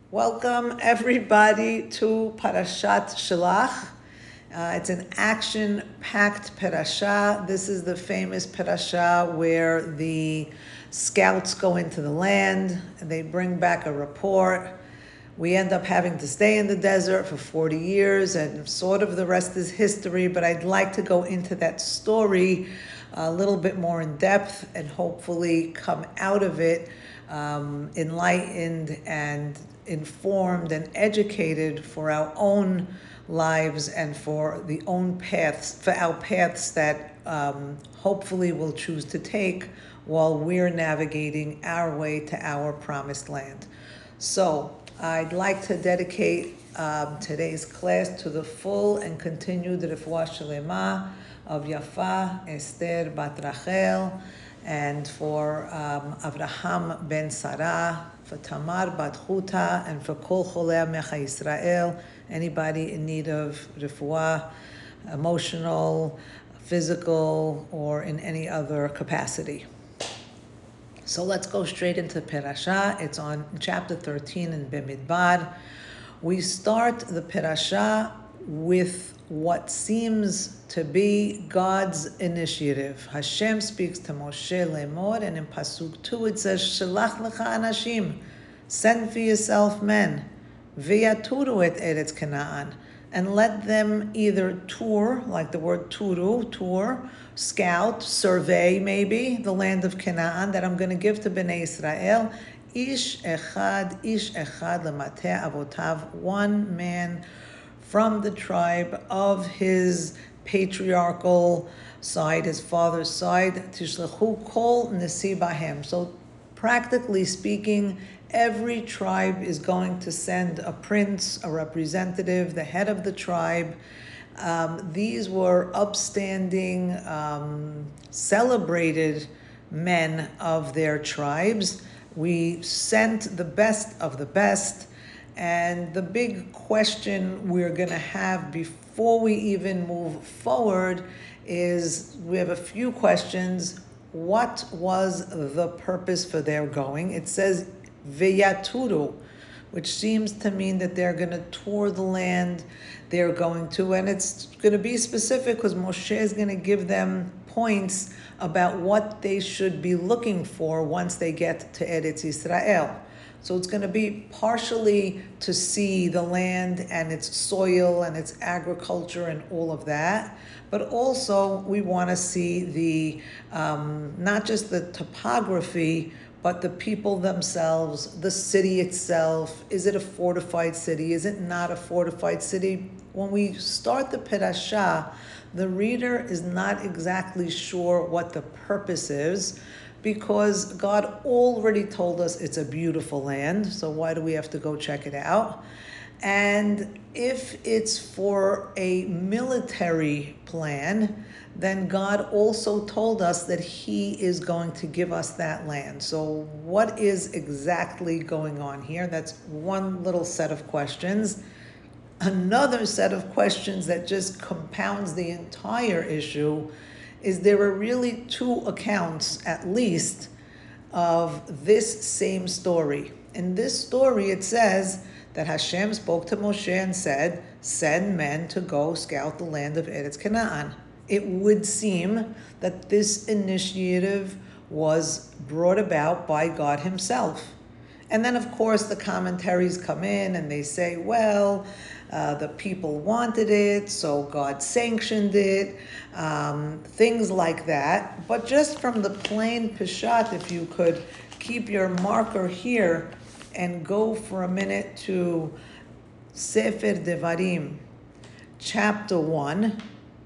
Welcome everybody to Parashat Shelach. It's an action-packed parasha. This is the famous parasha where the scouts go into the land and they bring back a report. We end up having to stay in the desert for 40 years, and sort of the rest is history, but I'd like to go into that story a little bit more in depth and hopefully come out of it enlightened and informed and educated for our own lives and for the own paths, for our paths that hopefully we'll choose to take while we're navigating our way to our promised land. So I'd like to dedicate today's class to the full and continued Refuah Shlema of Yafa Esther Bat Rachel, and for Avraham ben Sarah, for Tamar bat Chuta, and for Kol Cholei Amecha Yisrael, anybody in need of refuah, emotional, physical, or in any other capacity. So let's go straight into Perashah. It's on chapter 13 in Bimidbar. We start the Perashah with what seems to be God's initiative. Hashem speaks to Moshe Lemor, and in Pasuk 2 it says, Shelach lecha anashim, send for yourself men, v'yaturu et Eretz Canaan, and let them either tour, like the word turu, tour, scout, survey maybe, the land of Canaan that I'm going to give to Bnei Israel. Ish echad lemate avotav, one man from the tribe of his patriarchal side, his father's side, tishlechu kol nesi bahem. So practically speaking, every tribe is going to send a prince, a representative, the head of the tribe. These were upstanding, celebrated men of their tribes. We sent the best of the best. And the big question we're going to have before we even move forward is, we have a few questions. What was the purpose for their going? It says veyaturu, which seems to mean that they're going to tour the land they're going to, and it's going to be specific because Moshe is going to give them points about what they should be looking for once they get to Eretz Yisrael. So it's going to be partially to see the land and its soil and its agriculture and all of that, but also we want to see the not just the topography, but the people themselves, the city itself. Is it a fortified city? Is it not a fortified city? When we start the Perashah, the reader is not exactly sure what the purpose is, because God already told us it's a beautiful land, so why do we have to go check it out? And if it's for a military plan, then God also told us that He is going to give us that land. So what is exactly going on here? That's one little set of questions. Another set of questions that just compounds the entire issue is there are really two accounts, at least, of this same story. In this story, it says that Hashem spoke to Moshe and said, send men to go scout the land of Eretz Canaan. It would seem that this initiative was brought about by God Himself. And then, of course, the commentaries come in and they say, well, the people wanted it, so God sanctioned it, things like that. But just from the plain Peshat, if you could keep your marker here and go for a minute to Sefer Devarim, chapter 1,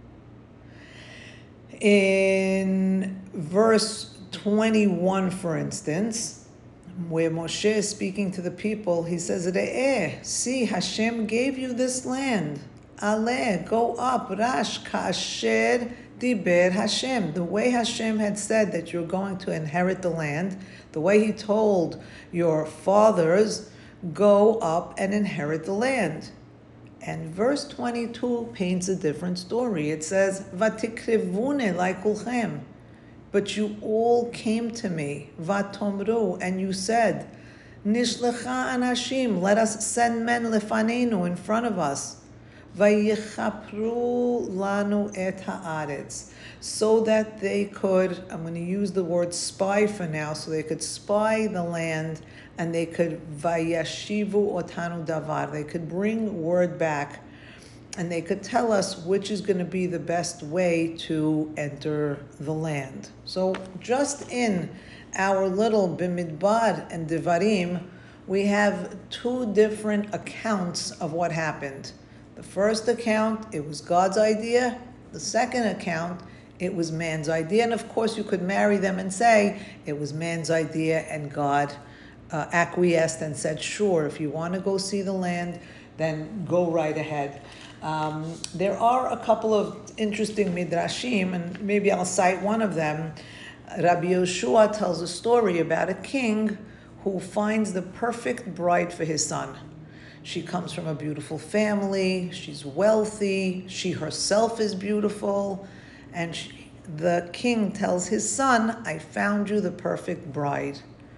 in verse 21, for instance, where Moshe is speaking to the people, he says, Re'eh, see, Hashem gave you this land. Aleh, go up, Rash, Ka'asher Diber Hashem. The way Hashem had said that you're going to inherit the land, the way He told your fathers, go up and inherit the land. And verse 22 paints a different story. It says, Vatikrivune but you all came to me, vatomru, and you said, Nishlecha anashim, let us send men lefanenu, in front of us. Vayichapru lanu et haaretz, so that they could, I'm going to use the word spy for now, so they could spy the land, and they could vayashivu otanu davar, they could bring word back, and they could tell us which is going to be the best way to enter the land. So just in our little Bimidbar and Devarim, we have two different accounts of what happened. The first account, it was God's idea. The second account, it was man's idea. And of course, you could marry them and say it was man's idea, and God acquiesced and said, sure, if you want to go see the land, then go right ahead. There are a couple of interesting midrashim, and maybe I'll cite one of them. Rabbi Yoshua tells a story about a king who finds the perfect bride for his son. She comes from a beautiful family, she's wealthy, she herself is beautiful, and the king tells his son, I found you the perfect bride.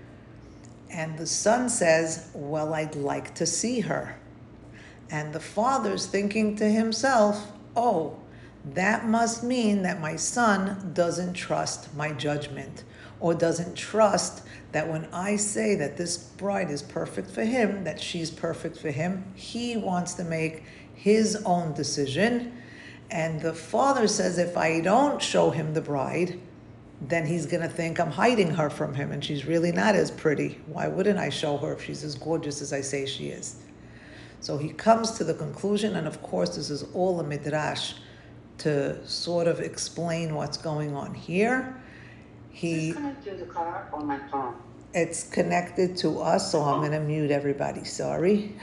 And the son says, well, I'd like to see her. And the father's thinking to himself, oh, that must mean that my son doesn't trust my judgment, or doesn't trust that when I say that this bride is perfect for him, that she's perfect for him, he wants to make his own decision. And the father says, if I don't show him the bride, then he's going to think I'm hiding her from him, and she's really not as pretty. Why wouldn't I show her if she's as gorgeous as I say she is? So he comes to the conclusion, and of course this is all a midrash to sort of explain what's going on here. Is connected to the car or my phone? It's connected to us, so I'm going to mute everybody. Sorry.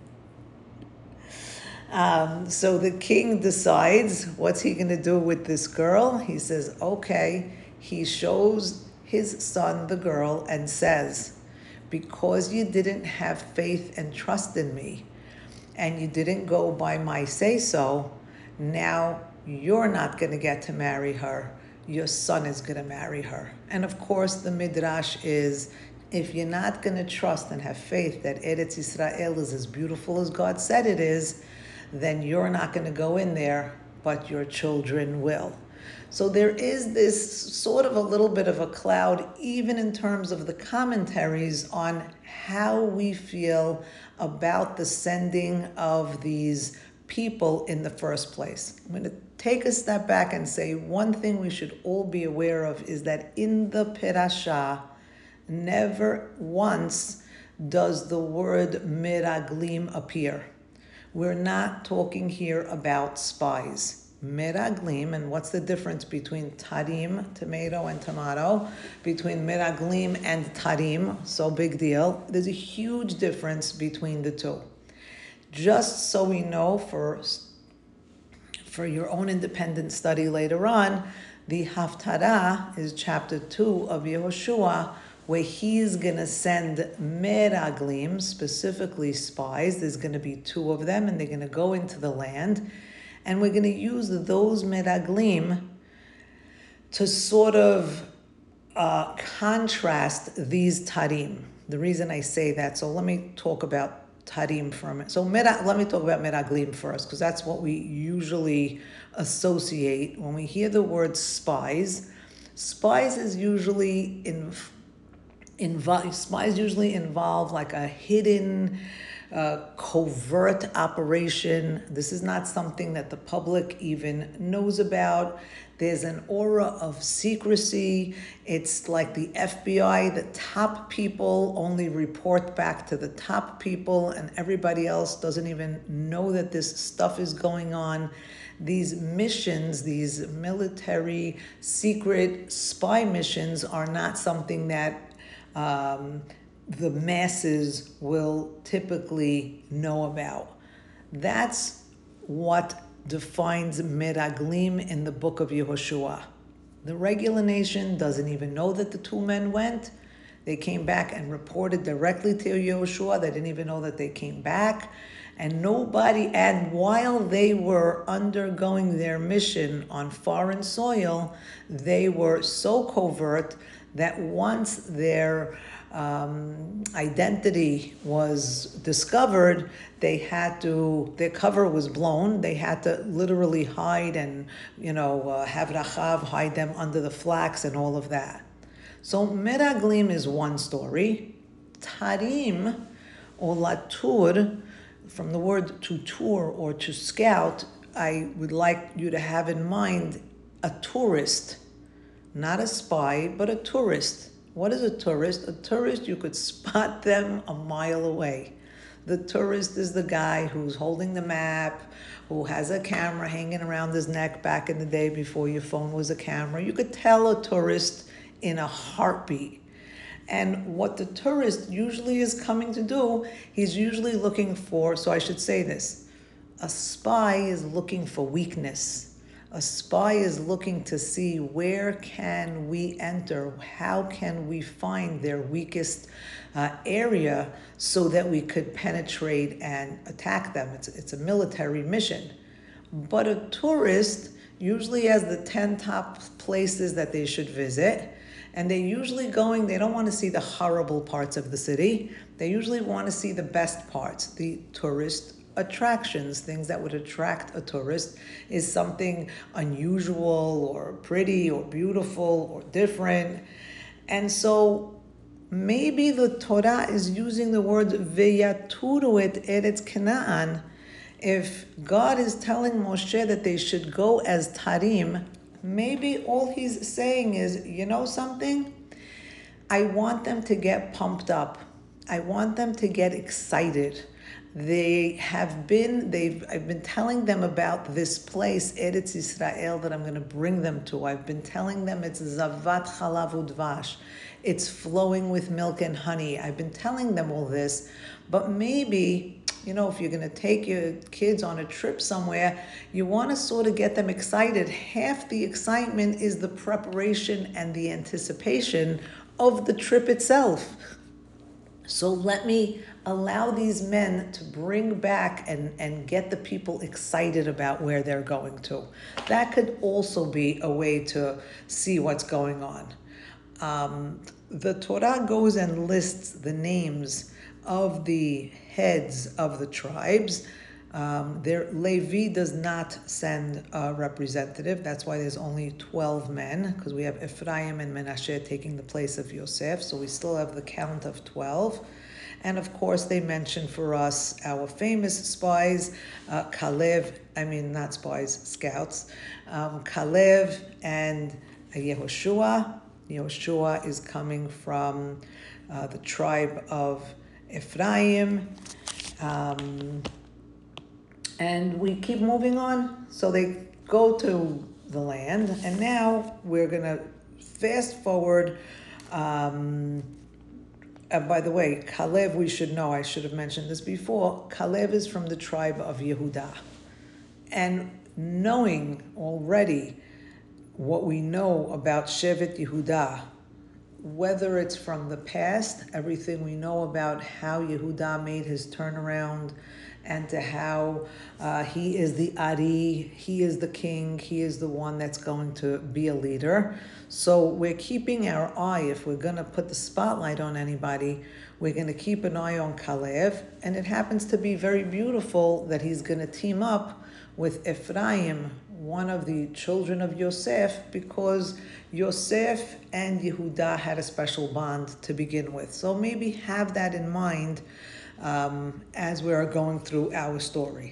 So the king decides, what's he going to do with this girl? He says, okay. He shows his son the girl and says, because you didn't have faith and trust in me, and you didn't go by my say-so, now you're not going to get to marry her. Your son is going to marry her. And of course, the midrash is, if you're not going to trust and have faith that Eretz Yisrael is as beautiful as God said it is, then you're not going to go in there, but your children will. So there is this sort of a little bit of a cloud, even in terms of the commentaries on how we feel about the sending of these people in the first place. I'm going to take a step back and say one thing we should all be aware of is that in the Perashah, never once does the word meraglim appear. We're not talking here about spies. Meraglim, and what's the difference between tarim, tomato and tomato, between meraglim and tarim, so big deal. There's a huge difference between the two. Just so we know, for your own independent study later on, the Haftarah is chapter 2 of Yehoshua, where he's going to send meraglim, specifically spies. There's going to be 2 of them, and they're going to go into the land. And we're going to use those meraglim to sort of contrast these tarim. The reason I say that, so let me talk about tarim for a minute. So let me talk about meraglim first, because that's what we usually associate when we hear the word spies. Spies is usually spies usually involve like a hidden, covert operation. This is not something that the public even knows about. There's an aura of secrecy. It's like the FBI, the top people only report back to the top people, and everybody else doesn't even know that this stuff is going on. These missions, these military secret spy missions, are not something that the masses will typically know about. That's what defines meraglim in the book of Yehoshua. The regular nation doesn't even know that the 2 men went. They came back and reported directly to Yehoshua. They didn't even know that they came back. And while they were undergoing their mission on foreign soil, they were so covert that once their identity was discovered, their cover was blown. They had to literally hide and, have Rachav hide them under the flax and all of that. So Meraglim is one story. Tarim or Latur, from the word to tour or to scout, I would like you to have in mind a tourist, not a spy, but a tourist. What is a tourist? A tourist, you could spot them a mile away. The tourist is the guy who's holding the map, who has a camera hanging around his neck back in the day before your phone was a camera. You could tell a tourist in a heartbeat. And what the tourist usually is coming to do, he's usually looking for, so I should say this, a spy is looking for weakness. A spy is looking to see where can we enter, how can we find their weakest area so that we could penetrate and attack them. It's a military mission. But a tourist usually has the 10 top places that they should visit. And they're usually they don't want to see the horrible parts of the city. They usually want to see the best parts, the tourist attractions. Things that would attract a tourist is something unusual or pretty or beautiful or different. And so maybe the Torah is using the word veyaturu et eretz Canaan. If God is telling Moshe that they should go as tarim, maybe all he's saying is, you know something? I want them to get pumped up. I want them to get excited. I've been telling them about this place, Eretz Yisrael, that I'm going to bring them to. I've been telling them it's Zavat Chalav Udvash. It's flowing with milk and honey. I've been telling them all this, but maybe, if you're going to take your kids on a trip somewhere, you want to sort of get them excited. Half the excitement is the preparation and the anticipation of the trip itself. So let me allow these men to bring back and get the people excited about where they're going to. That could also be a way to see what's going on. The Torah goes and lists the names of the heads of the tribes. Levi does not send a representative. That's why there's only 12 men, because we have Ephraim and Menashe taking the place of Yosef, so we still have the count of 12. And of course, they mention for us our famous spies, scouts, Kalev and Yehoshua. Yehoshua is coming from the tribe of Ephraim. And we keep moving on. So they go to the land, and now we're going to fast forward. By the way, Kalev, we should know, I should have mentioned this before, Kalev is from the tribe of Yehudah. And knowing already what we know about Shevet Yehudah, whether it's from the past, everything we know about how Yehudah made his turnaround, and to how he is the Ari, he is the king, he is the one that's going to be a leader. So we're keeping our eye, if we're going to put the spotlight on anybody, we're going to keep an eye on Kalev. And it happens to be very beautiful that he's going to team up with Ephraim, one of the children of Yosef, because Yosef and Yehudah had a special bond to begin with. So maybe have that in mind as we are going through our story.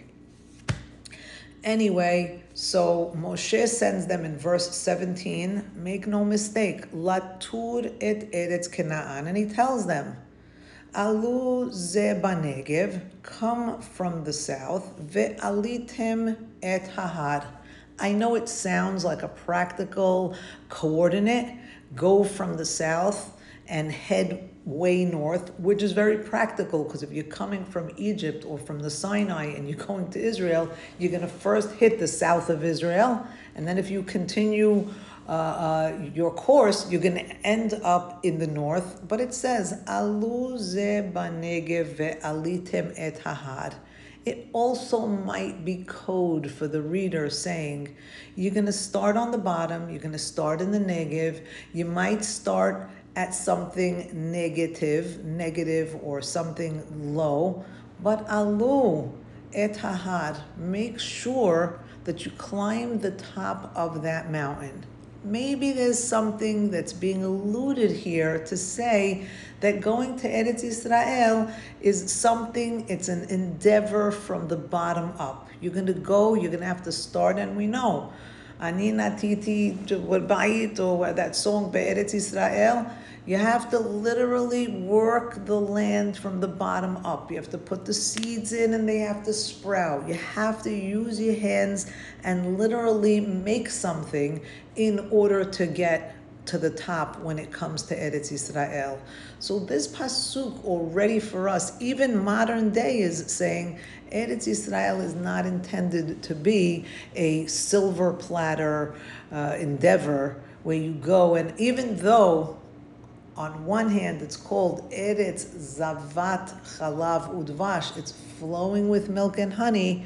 Anyway, so Moshe sends them in verse 17, make no mistake, Latur et Eretz Canaan, and he tells them, Alu ze banegev, come from the south, ve'alitem et hahar. I know it sounds like a practical coordinate, go from the south and head way north, which is very practical, because if you're coming from Egypt or from the Sinai and you're going to Israel, you're going to first hit the south of Israel, and then if you continue your course, you're going to end up in the north. But it says, Alu ze banegev ve'alitem et hahar. It also might be code for the reader saying, you're going to start on the bottom, you're going to start in the Negev, you might start at something negative or something low, but alu et hahad, make sure that you climb the top of that mountain. Maybe there's something that's being alluded here to say that going to Eretz Israel is something, it's an endeavor from the bottom up. You're going to go, you're going to have to start, and we know, Ani natiti b'ayit, or that song, Be'eretz Israel, you have to literally work the land from the bottom up. You have to put the seeds in and they have to sprout. You have to use your hands and literally make something in order to get to the top when it comes to Eretz Israel. So this pasuk already for us, even modern day, is saying Eretz Israel is not intended to be a silver platter endeavor where you go, and even though on one hand it's called Eretz Zavat Chalav Udvash, it's flowing with milk and honey,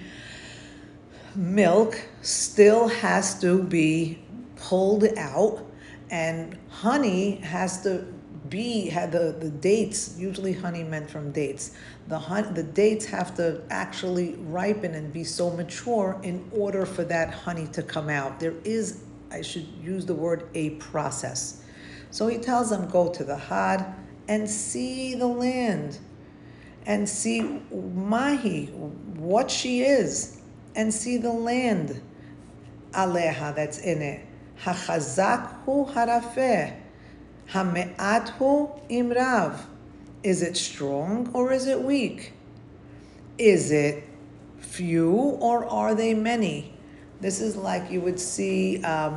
milk still has to be pulled out, and honey has to be, the dates, usually honey meant from dates, the dates have to actually ripen and be so mature in order for that honey to come out. There is, I should use the word, a process. So he tells them, go to the Had and see the land and see Mahi, what she is, and see the land, Aleha, that's in it. Hachazak hu harafeh, hame'at hu imrav. Is it strong or is it weak? Is it few or are they many? This is like you would see,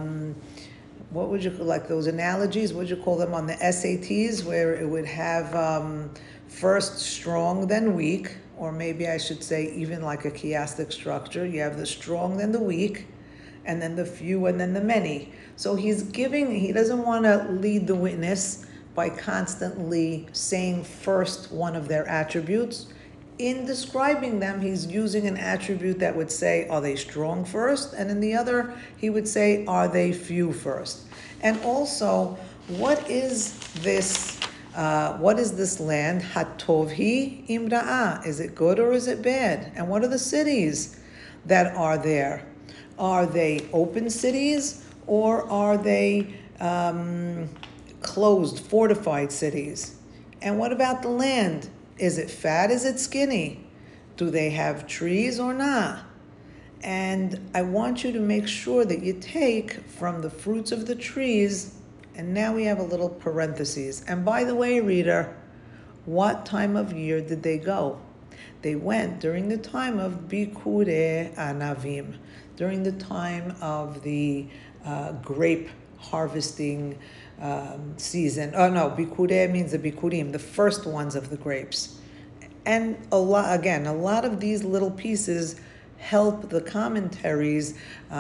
what would you, like those analogies, what would you call them on the SATs, where it would have first strong, then weak, or maybe I should say even like a chiastic structure. You have the strong, then the weak, and then the few, and then the many. So he doesn't want to lead the witness by constantly saying first one of their attributes. In describing them, he's using an attribute that would say, are they strong first? And in the other, he would say, are they few first? And also, what is this land? Hatovhi imra'ah. Is it good or is it bad? And what are the cities that are there? Are they open cities or are they closed, fortified cities? And what about the land? Is it fat? Is it skinny? Do they have trees or not? And I want you to make sure that you take from the fruits of the trees, and now we have a little parentheses. And by the way, reader, what time of year did they go? They went during the time of Bikure Anavim, during the time of the grape harvesting season. Oh no, Bikure means the Bikurim, the first ones of the grapes. And a lot of these little pieces help the commentaries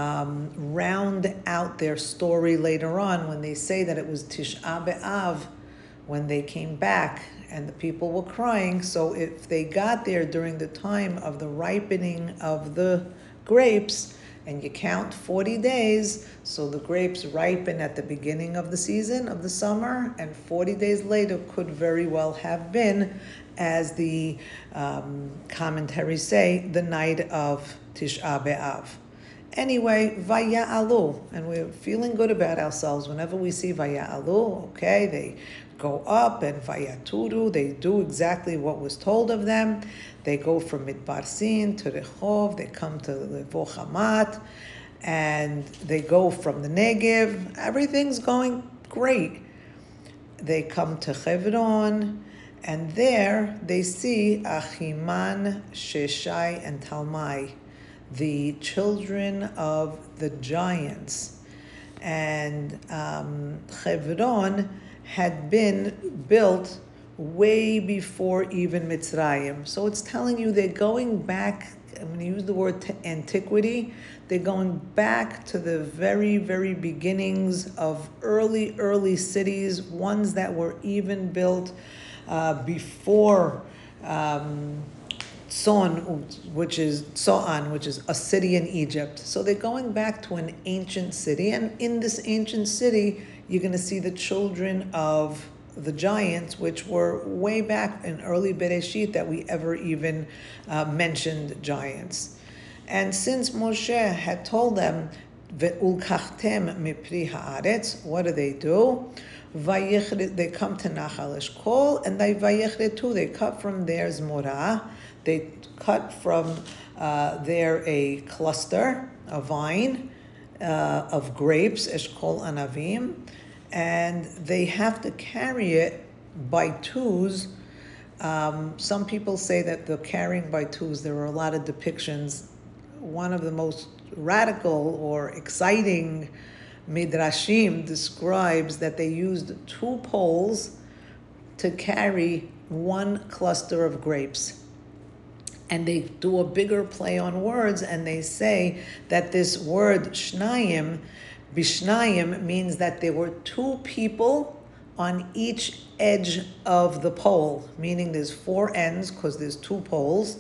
round out their story later on when they say that it was Tisha B'Av when they came back and the people were crying. So if they got there during the time of the ripening of the grapes, and you count 40 days, so the grapes ripen at the beginning of the season, of the summer, and 40 days later could very well have been, as the commentaries say, the night of Tisha B'Av. Anyway, Vaya'alu, and we're feeling good about ourselves whenever we see Vaya'alu, okay, they go up, and Vayaturu, they do exactly what was told of them. They go from Midbar Sin to Rehov, they come to Levo Hamat, and they go from the Negev. Everything's going great. They come to Hebron, and there they see Achiman, Sheshai, and Talmai, the children of the giants. And Hebron had been built way before even Mitzrayim. So it's telling you they're going back, I'm going to use the word antiquity, they're going back to the very, very beginnings of early cities, ones that were even built before Soan, which is a city in Egypt. So they're going back to an ancient city, and in this ancient city, you're going to see the children of the giants, which were way back in early Bereshit that we ever even mentioned giants. And since Moshe had told them, "Ve'ulkachtem mipri haaretz," what do? They come to Nachal Eshkol, and they cut from their Zmorah, they cut from there a cluster, a vine of grapes, Eshkol Anavim, and they have to carry it by twos. Some people say that the carrying by twos, there are a lot of depictions. One of the most radical or exciting Midrashim describes that they used 2 poles to carry 1 cluster of grapes. And they do a bigger play on words, and they say that this word shnayim, bishnayim, means that there were 2 people on each edge of the pole, meaning there's 4 ends because there's 2 poles.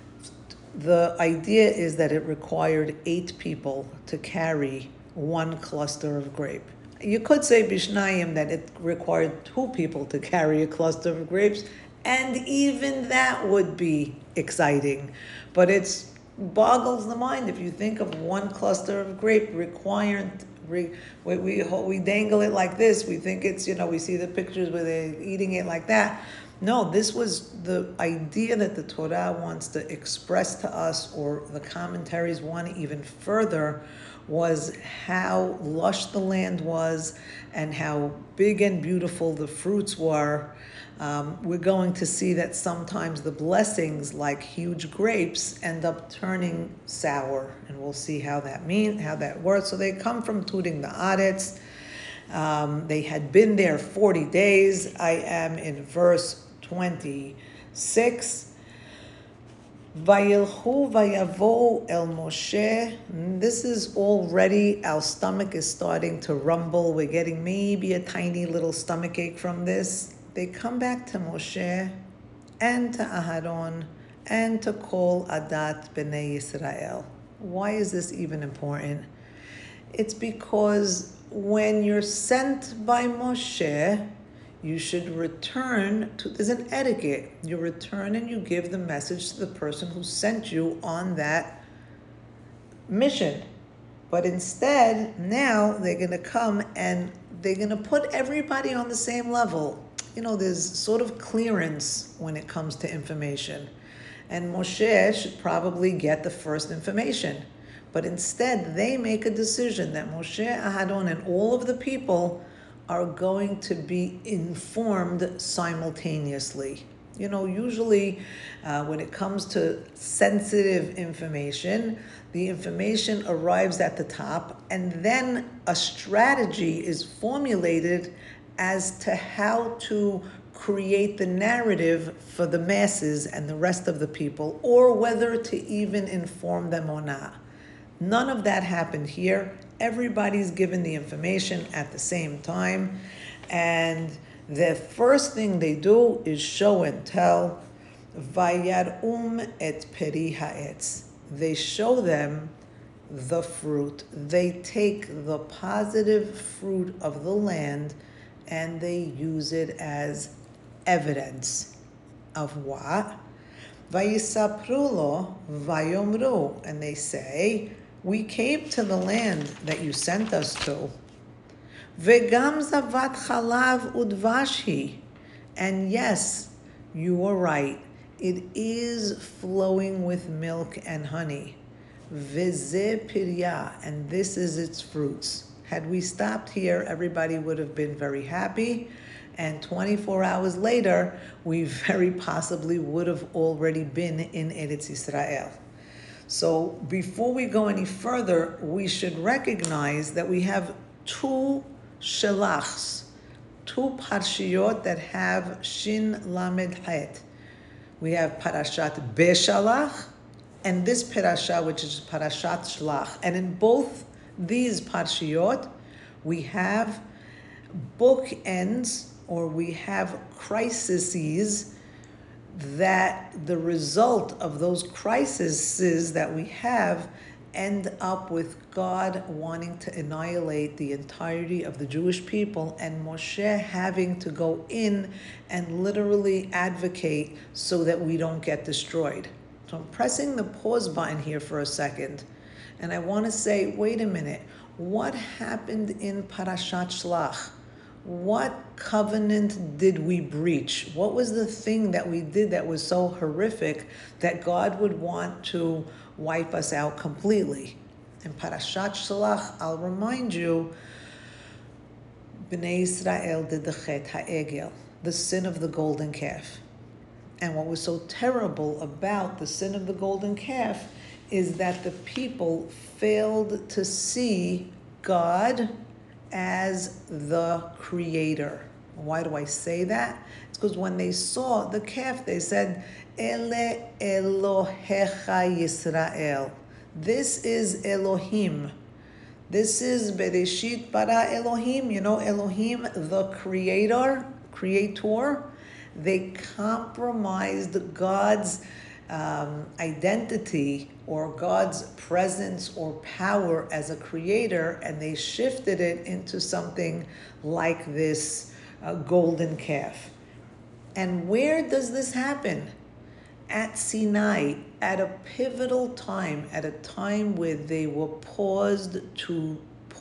The idea is that it required 8 people to carry 1 cluster of grape. You could say bishnayim, that it required 2 people to carry a cluster of grapes, and even that would be exciting. But it boggles the mind if you think of 1 cluster of grape requiring, we dangle it like this, we think it's, we see the pictures where they're eating it like that. No, this was the idea that the Torah wants to express to us, or the commentaries want even further, was how lush the land was and how big and beautiful the fruits were. We're going to see that sometimes the blessings, like huge grapes, end up turning sour, and we'll see how that works. So they come from Tuding the Aretz. They had been there 40 days. I am in verse 26. Vayilchu vayavo el Moshe. This is already, our stomach is starting to rumble. We're getting maybe a tiny little stomach ache from this. They come back to Moshe and to Aharon and to Kol Adat Bnei Yisrael. Why is this even important? It's because when you're sent by Moshe, you should return to, there's an etiquette. You return and you give the message to the person who sent you on that mission. But instead, now they're going to come and they're going to put everybody on the same level. There's sort of clearance when it comes to information. And Moshe should probably get the first information. But instead, they make a decision that Moshe, Aharon, and all of the people are going to be informed simultaneously. Usually when it comes to sensitive information, the information arrives at the top, and then a strategy is formulated as to how to create the narrative for the masses and the rest of the people, or whether to even inform them or not. None of that happened here. Everybody's given the information at the same time, and the first thing they do is show and tell. Vayar'um et peri ha'etz. They show them the fruit. They take the positive fruit of the land and they use it as evidence of what? Vayisapru lo vayomru. And they say, we came to the land that you sent us to. Vegam zavat chalav udvashi. And yes, you are right. It is flowing with milk and honey. Veze pirya. And this is its fruits. Had we stopped here, everybody would have been very happy. And 24 hours later, we very possibly would have already been in Eretz Yisrael. So before we go any further, we should recognize that we have 2 shelachs, 2 parshiyot that have shin lamed het. We have parashat Beshalach and this parasha, which is parashat Shlach. And in both these parshiyot, we have bookends, or we have crises that the result of those crises that we have end up with God wanting to annihilate the entirety of the Jewish people and Moshe having to go in and literally advocate so that we don't get destroyed. So I'm pressing the pause button here for a second, and I want to say, wait a minute, what happened in Parashat Shlach? What covenant did we breach? What was the thing that we did that was so horrific that God would want to wipe us out completely? In Parashat Shlach, I'll remind you, Bnei Israel did the Chet HaEgel, the sin of the golden calf. And what was so terrible about the sin of the golden calf is that the people failed to see God as the creator. Why do I say that? It's because when they saw the calf, they said, Ele Elohecha Yisrael. This is Elohim. This is Bereshit bara Elohim. You know, Elohim, the creator. They compromised God's identity or God's presence or power as a creator, and they shifted it into something like this golden calf. And where does this happen? At Sinai, at a pivotal time, at a time where they were poised to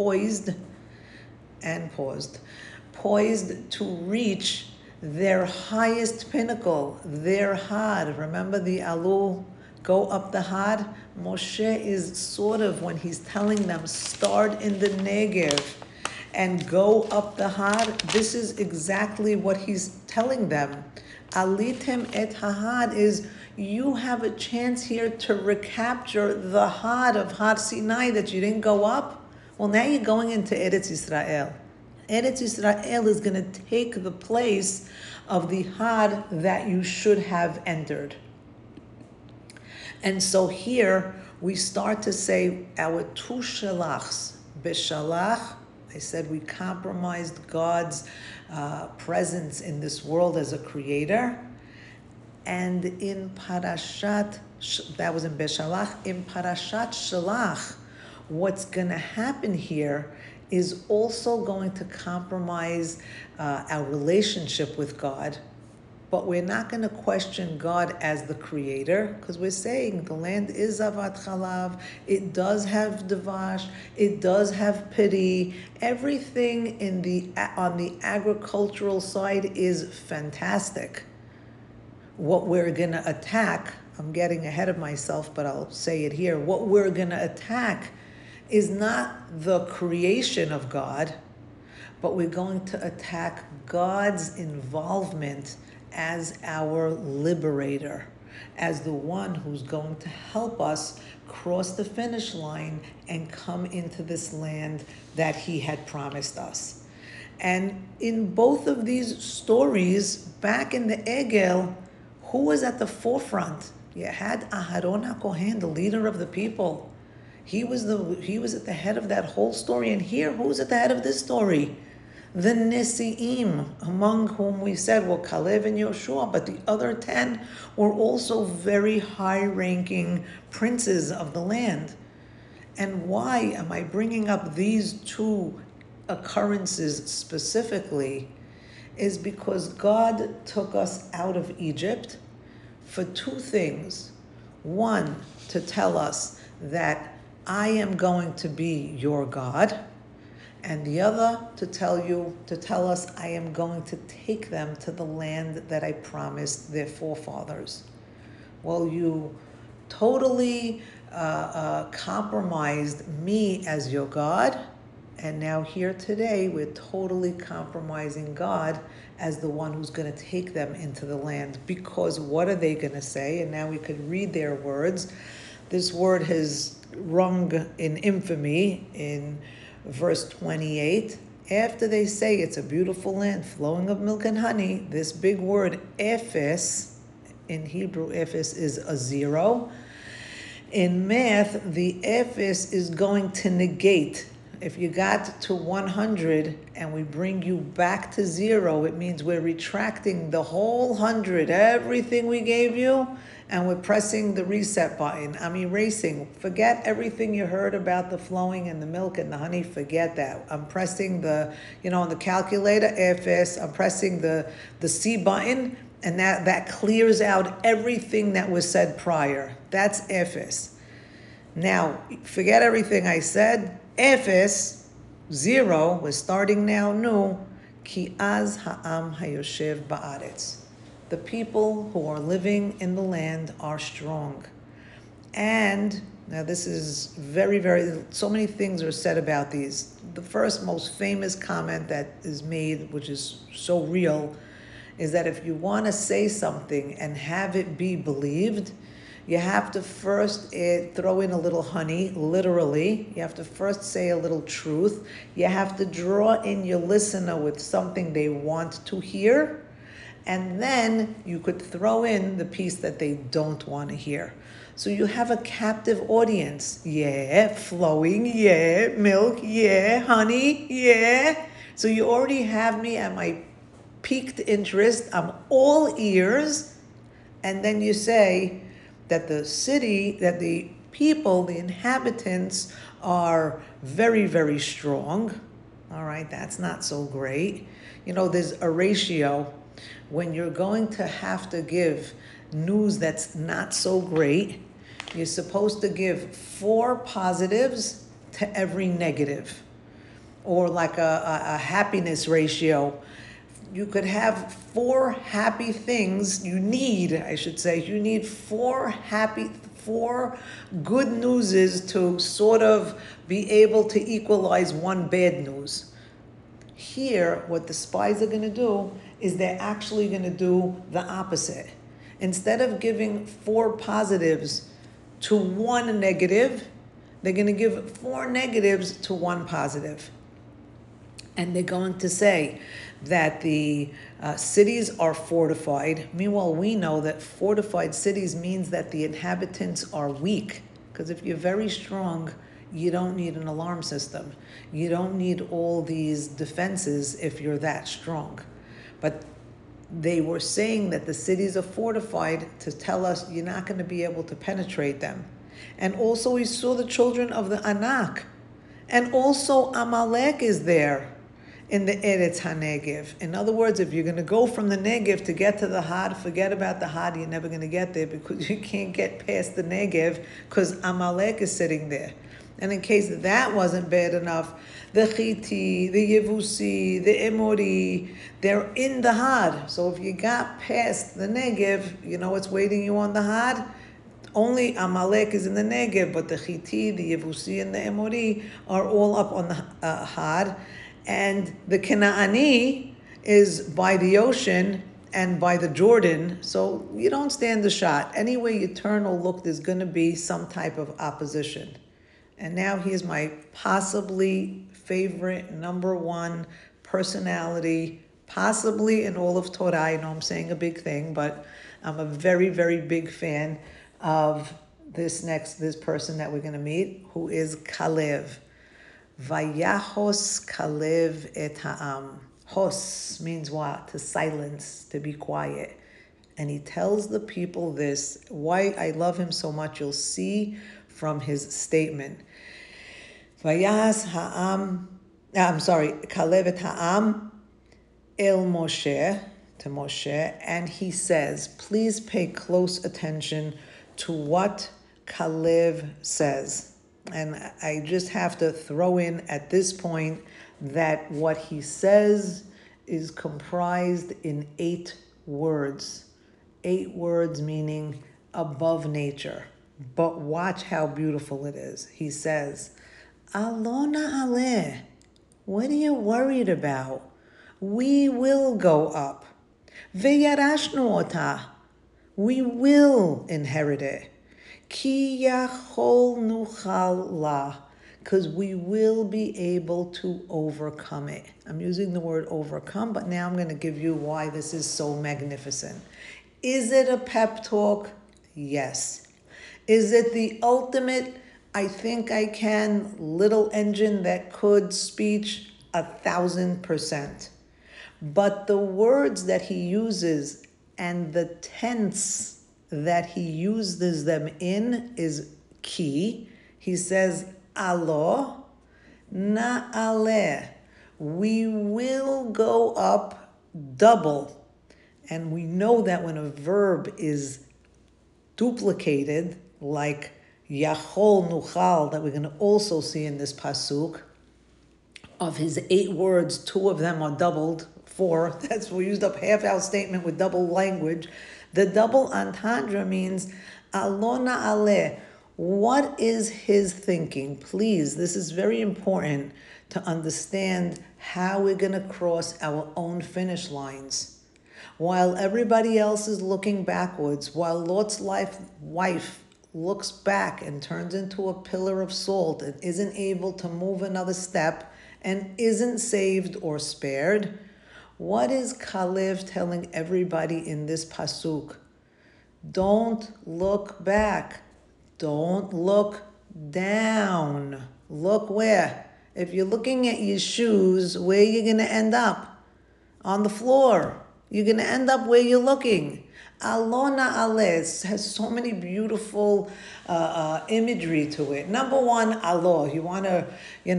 reach their highest pinnacle, their Had. Remember the Alu, go up the Had? Moshe is sort of, when he's telling them, start in the Negev and go up the Had, this is exactly what he's telling them. Alitem et Had is, you have a chance here to recapture the Had of Har Sinai that you didn't go up. Well, now you're going into Eretz Yisrael. Eretz Yisrael is going to take the place of the Had that you should have entered. And so here we start to say our two shalachs. Beshalach, I said we compromised God's presence in this world as a creator. And in Parashat, that was in Beshalach, in Parashat Shalach, what's going to happen here is also going to compromise our relationship with God. But we're not going to question God as the creator, because we're saying the land is avat chalav, it does have devash, it does have pity. Everything on the agricultural side is fantastic. What we're going to attack, I'm getting ahead of myself, but I'll say it here, what we're going to attack is not the creation of God, but we're going to attack God's involvement as our liberator, as the one who's going to help us cross the finish line and come into this land that he had promised us. And in both of these stories, back in the Egel, who was at the forefront? You had Aharon HaKohen, the leader of the people. He was at the head of that whole story. And here, who's at the head of this story? The Nesi'im, among whom we said were Kalev and Yoshua, but the other 10 were also very high-ranking princes of the land. And why am I bringing up these two occurrences specifically? Is because God took us out of Egypt for two things. One, to tell us that I am going to be your God, and the other to tell us I am going to take them to the land that I promised their forefathers. Well, you totally compromised me as your God, and now here today we're totally compromising God as the one who's going to take them into the land. Because what are they going to say? And now we could read their words. This word has rung in infamy in verse 28. After they say it's a beautiful land flowing of milk and honey, this big word ephes, in Hebrew ephes is a zero. In math, the ephes is going to negate If you got to 100 and we bring you back to 0, it means we're retracting the whole 100, everything we gave you, and we're pressing the reset button. I'm erasing. Forget everything you heard about the flowing and the milk and the honey. Forget that. I'm pressing the, on the calculator, FS, I'm pressing the C button, and that clears out everything that was said prior. That's FS. Now, forget everything I said. Efes, 0, we're starting now new. Ki az ha'am hayoshev ba'aretz. The people who are living in the land are strong. And, now this is very, very, so many things are said about these. The first most famous comment that is made, which is so real, is that if you want to say something and have it be believed, you have to first throw in a little honey, literally. You have to first say a little truth. You have to draw in your listener with something they want to hear. And then you could throw in the piece that they don't want to hear. So you have a captive audience. Yeah, flowing, yeah, milk, yeah, honey, yeah. So you already have me at my piqued interest. I'm all ears. And then you say that the city, that the people, the inhabitants are very, very strong. All right, that's not so great. There's a ratio. When you're going to have to give news that's not so great, you're supposed to give 4 positives to every negative. Or like a happiness ratio. You could have 4 happy things you need 4 good newses to sort of be able to equalize 1 bad news. Here, what the spies are going to do is they're actually going to do the opposite. Instead of giving 4 positives to 1 negative, they're going to give 4 negatives to 1 positive. And they're going to say that the cities are fortified. Meanwhile, we know that fortified cities means that the inhabitants are weak. Because if you're very strong, you don't need an alarm system. You don't need all these defenses if you're that strong. But they were saying that the cities are fortified to tell us you're not going to be able to penetrate them. And also we saw the children of the Anak. And also Amalek is there in the Eretz HaNegev. In other words, if you're going to go from the Negev to get to the Had, forget about the Had, you're never going to get there because you can't get past the Negev because Amalek is sitting there. And in case that wasn't bad enough, the Chiti, the Yevusi, the Emori, they're in the Had. So if you got past the Negev, you know what's waiting you on the Had? Only Amalek is in the Negev, but the Chiti, the Yevusi, and the Emori are all up on the Had. And the Kenaani is by the ocean and by the Jordan, so you don't stand the shot. Any way you turn or look, there's going to be some type of opposition. And now here's my possibly favorite number 1 personality, possibly in all of Torah. I know I'm saying a big thing, but I'm a very, very big fan of this person that we're going to meet, who is Kalev. Vayachos Kalev et ha'am. Hos means what? To silence, to be quiet. And he tells the people this. Why I love him so much, you'll see from his statement. Vayas ha'am, Kalev et ha'am el Moshe, to Moshe, and he says, please pay close attention to what Kalev says. And I just have to throw in at this point that what he says is comprised in 8 words. 8 words meaning above nature. But watch how beautiful it is. He says, Alona aleh, what are you worried about? We will go up. Veyarashnu ota, we will inherit it. Ki yachol nuchal la, because we will be able to overcome it. I'm using the word overcome, but now I'm going to give you why this is so magnificent. Is it a pep talk? Yes. Is it the ultimate I think I can. Little engine that could. Speech 1,000%. But the words that he uses and the tense that he uses them in is key. He says, alo, na'aleh. We will go up double. And we know that when a verb is duplicated, like Yachol Nuchal, that we're going to also see in this pasuk, of his 8 words, 2 of them are doubled, 4. We used up half our statement with double language. The double entendre means alona ale. What is his thinking? Please, this is very important to understand how we're going to cross our own finish lines. While everybody else is looking backwards, while Lot's wife looks back and turns into a pillar of salt and isn't able to move another step and isn't saved or spared, what is Kalev telling everybody in this pasuk? Don't look back. Don't look down. Look where? If you're looking at your shoes, where are you going to end up? On the floor. You're going to end up where you're looking. Alona Ales has so many beautiful imagery to it. Number one, Allah. You want to,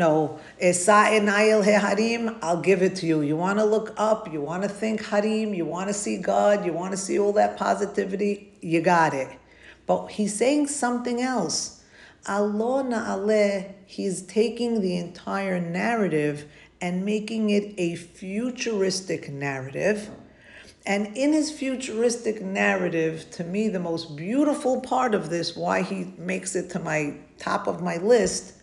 Esa'in Ayel Harim, I'll give it to you. You want to look up, you want to think Harim, you want to see God, you want to see all that positivity, you got it. But he's saying something else. Alona Ale, he's taking the entire narrative and making it a futuristic narrative. And in his futuristic narrative, to me, the most beautiful part of this, why he makes it to my top of my list,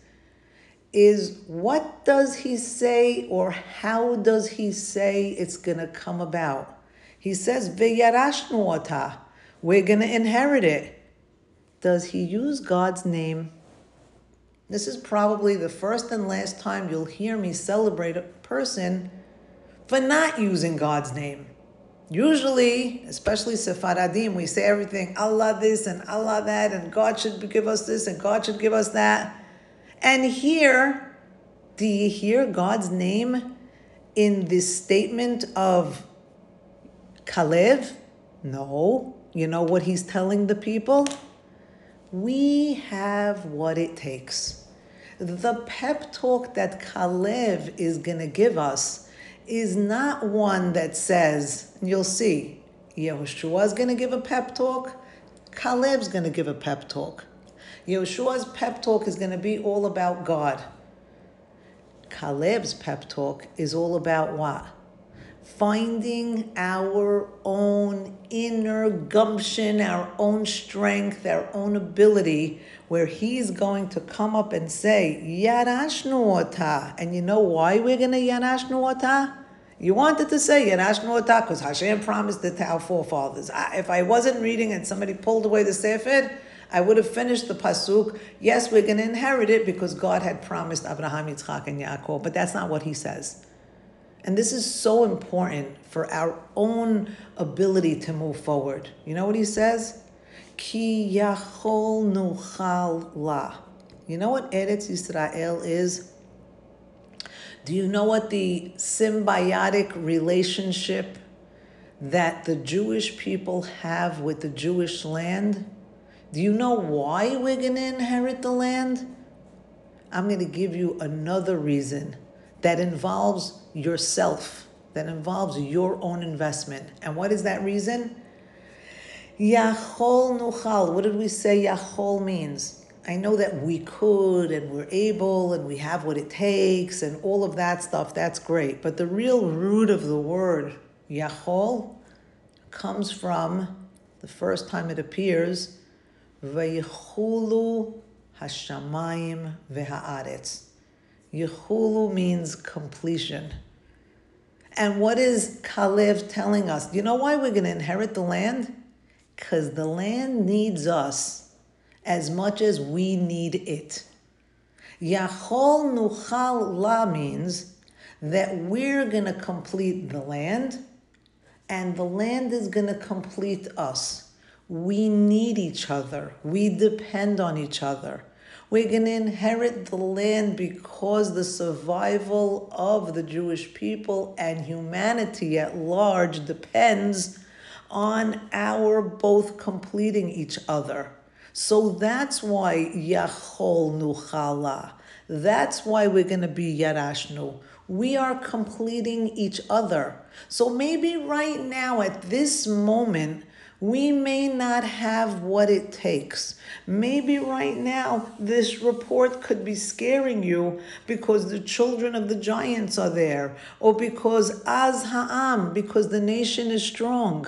is what does he say or how does he say it's going to come about? He says, V'yarashnu ota, we're going to inherit it. Does he use God's name? This is probably the first and last time you'll hear me celebrate a person for not using God's name. Usually, especially Sephardim, we say everything, Allah this and Allah that, and God should give us this and God should give us that. And here, do you hear God's name in this statement of Kalev? No. You know what he's telling the people? We have what it takes. The pep talk that Kalev is going to give us is not one that says, and you'll see, Yehoshua's going to give a pep talk, Kalev's going to give a pep talk. Yehoshua's pep talk is going to be all about God. Kalev's pep talk is all about what? Finding our own inner gumption, our own strength, our own ability, where he's going to come up and say, Yarashnu ota. And you know why we're going to Yarashnu ota? You wanted to say Yarashnu ota because Hashem promised it to our forefathers. If I wasn't reading and somebody pulled away the Sefer, I would have finished the pasuk. Yes, we're going to inherit it because God had promised Abraham, Yitzchak, and Yaakov, but that's not what he says. And this is so important for our own ability to move forward. You know what he says? Ki yachol nuchal la. You know what Eretz Yisrael is? Do you know what the symbiotic relationship that the Jewish people have with the Jewish land? Do you know why we're going to inherit the land? I'm going to give you another reason that involves yourself, that involves your own investment. And what is that reason? Yachol nuchal. What did we say Yachol means? I know that we could and we're able and we have what it takes and all of that stuff. That's great. But the real root of the word Yachol comes from, the first time it appears, Vayichulu hashamayim v'haaretz. Yechulu means completion. And what is Kalev telling us? You know why we're going to inherit the land? Because the land needs us as much as we need it. Yachol nuchal la means that we're going to complete the land and the land is going to complete us. We need each other. We depend on each other. We're going to inherit the land because the survival of the Jewish people and humanity at large depends on our both completing each other. So that's why Yachol Nuchala. That's why we're going to be Yarashnu. We are completing each other. So maybe right now, at this moment, we may not have what it takes. Maybe right now, this report could be scaring you because the children of the giants are there, or because Az Ha'am, because the nation is strong.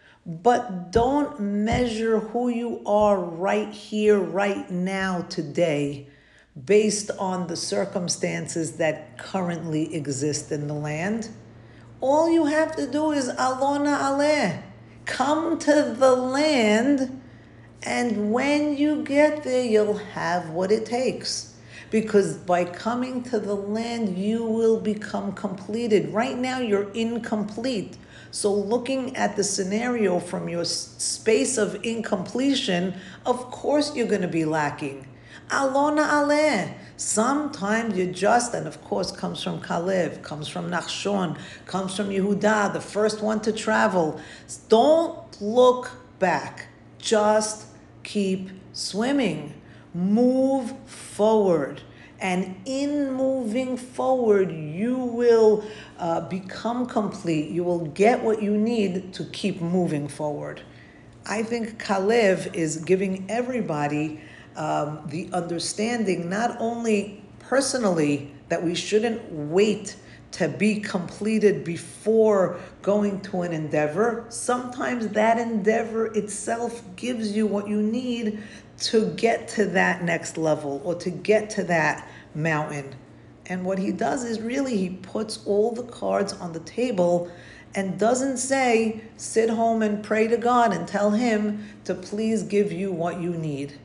But don't measure who you are right here, right now, today, based on the circumstances that currently exist in the land. All you have to do is Alona Aleh. Come to the land, and when you get there, you'll have what it takes. Because by coming to the land, you will become completed. Right now, you're incomplete. So looking at the scenario from your space of incompletion, of course you're going to be lacking. Alona aleh. Sometimes you just, and of course comes from Kalev, comes from Nachshon, comes from Yehuda, the first one to travel. Don't look back. Just keep swimming. Move forward. And in moving forward, you will become complete. You will get what you need to keep moving forward. I think Kalev is giving everybody the understanding, not only personally, that we shouldn't wait to be completed before going to an endeavor. Sometimes that endeavor itself gives you what you need to get to that next level or to get to that mountain. And what he does is really he puts all the cards on the table and doesn't say, sit home and pray to God and tell him to please give you what you need.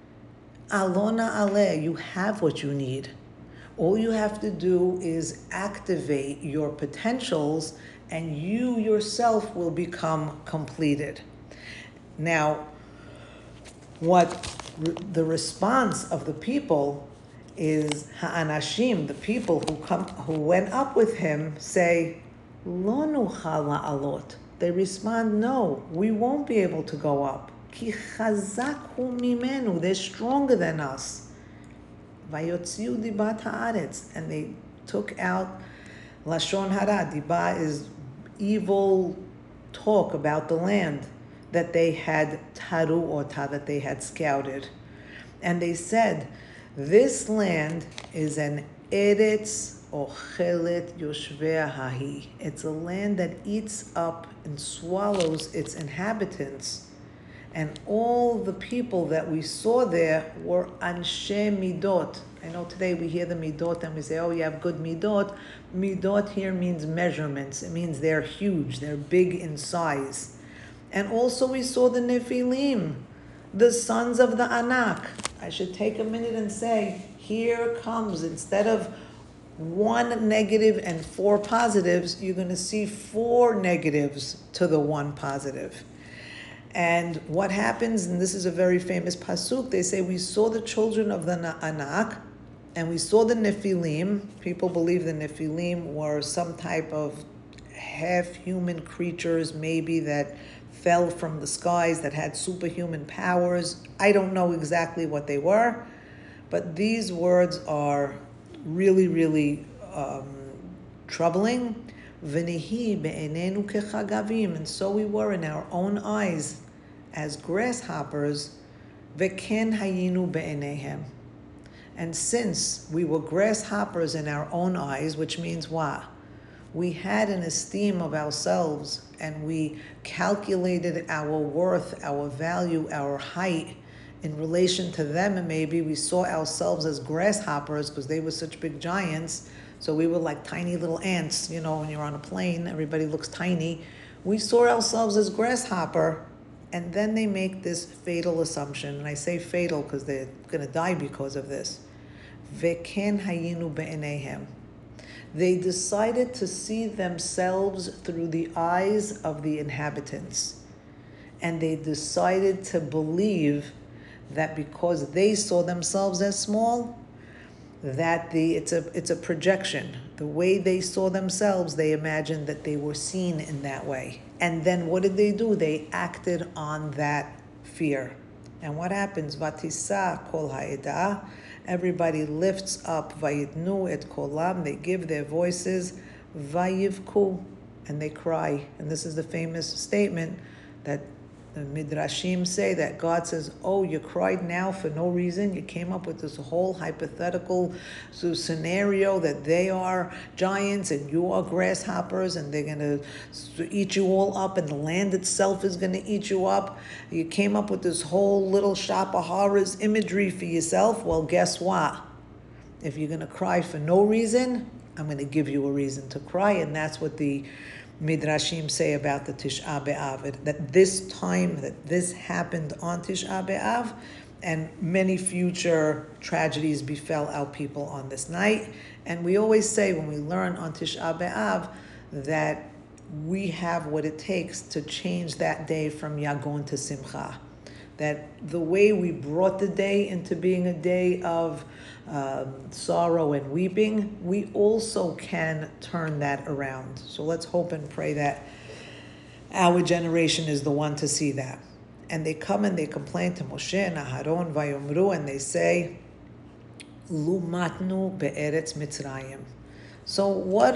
Alona aleh, you have what you need. All you have to do is activate your potentials and you yourself will become completed. Now, the response of the people is ha'anashim, the people who went up with him, say, lo nuchal la'alot. They respond, no, we won't be able to go up. Ki chazak hu mimenu, they're stronger than us. Vayotziu dibat haaretz, and they took out lashon hara. Diba is evil talk about the land that they had taru or that they had scouted. And they said, this land is an eretz ochelet yoshvea hahi. It's a land that eats up and swallows its inhabitants. And all the people that we saw there were anshe midot. I know today we hear the midot and we say, oh, you have good midot. Midot here means measurements. It means they're huge, they're big in size. And also we saw the Nephilim, the sons of the Anak. I should take a minute and say, here comes, instead of 1 negative and 4 positives, you're going to see 4 negatives to the 1 positive. And what happens, and this is a very famous pasuk, they say, we saw the children of the Anak, and we saw the Nephilim. People believe the Nephilim were some type of half-human creatures, maybe, that fell from the skies, that had superhuman powers. I don't know exactly what they were, but these words are really, really troubling. V'nihi be'enenu kechagavim, and so we were in our own eyes as grasshoppers. V'ken hayinu be'enehem, and since we were grasshoppers in our own eyes, which means what? We had an esteem of ourselves, and we calculated our worth, our value, our height in relation to them, and maybe we saw ourselves as grasshoppers because they were such big giants. So we were like tiny little ants. You know, when you're on a plane, everybody looks tiny. We saw ourselves as grasshopper, and then they make this fatal assumption, and I say fatal because they're going to die because of this. V'ken hayinu be'enehem. They decided to see themselves through the eyes of the inhabitants. And they decided to believe that because they saw themselves as small, that it's a projection. The way they saw themselves, they imagined that they were seen in that way. And then what did they do? They acted on that fear. And what happens? Vatisa kol ha'edah. Everybody lifts up vayitnu et kolam. They give their voices. Vayivku, and they cry. And this is the famous statement that the Midrashim say, that God says, oh, you cried now for no reason. You came up with this whole hypothetical scenario that they are giants and you are grasshoppers and they're going to eat you all up and the land itself is going to eat you up. You came up with this whole little shop of horrors imagery for yourself. Well, guess what? If you're going to cry for no reason, I'm going to give you a reason to cry. And that's what the Midrashim say about the Tish'a B'Av, that this time, that this happened on Tish'a B'Av, and many future tragedies befell our people on this night. And we always say when we learn on Tish'a B'Av that we have what it takes to change that day from Yagon to Simcha. That the way we brought the day into being a day of sorrow and weeping, we also can turn that around. So let's hope and pray that our generation is the one to see that. And they come and they complain to Moshe and Aharon vayomru, and they say, Lumatnu be'eretz Mitzrayim. So what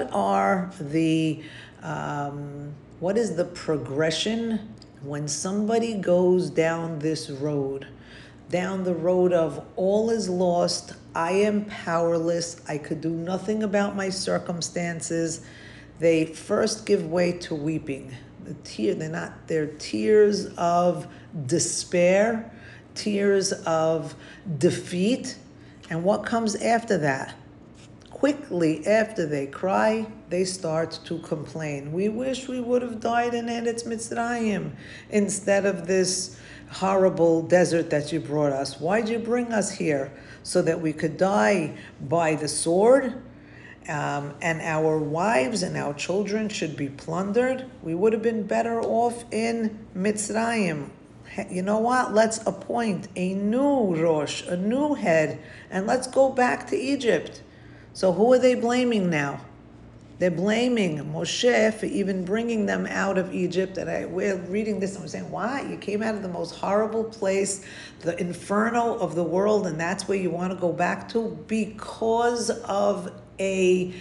is the progression when somebody goes down this road, down the road of all is lost, I am powerless, I could do nothing about my circumstances? They first give way to weeping. They're tears of despair, tears of defeat. And what comes after that? Quickly after they cry, they start to complain. We wish we would have died in Eretz Mitzrayim instead of this horrible desert that you brought us. Why'd you bring us here? So that we could die by the sword, and our wives and our children should be plundered? We would have been better off in Mitzrayim. You know what? Let's appoint a new Rosh, a new head, and let's go back to Egypt. So who are they blaming now? They're blaming Moshe for even bringing them out of Egypt. And we're reading this and we're saying, why? You came out of the most horrible place, the inferno of the world, and that's where you want to go back to? Because of a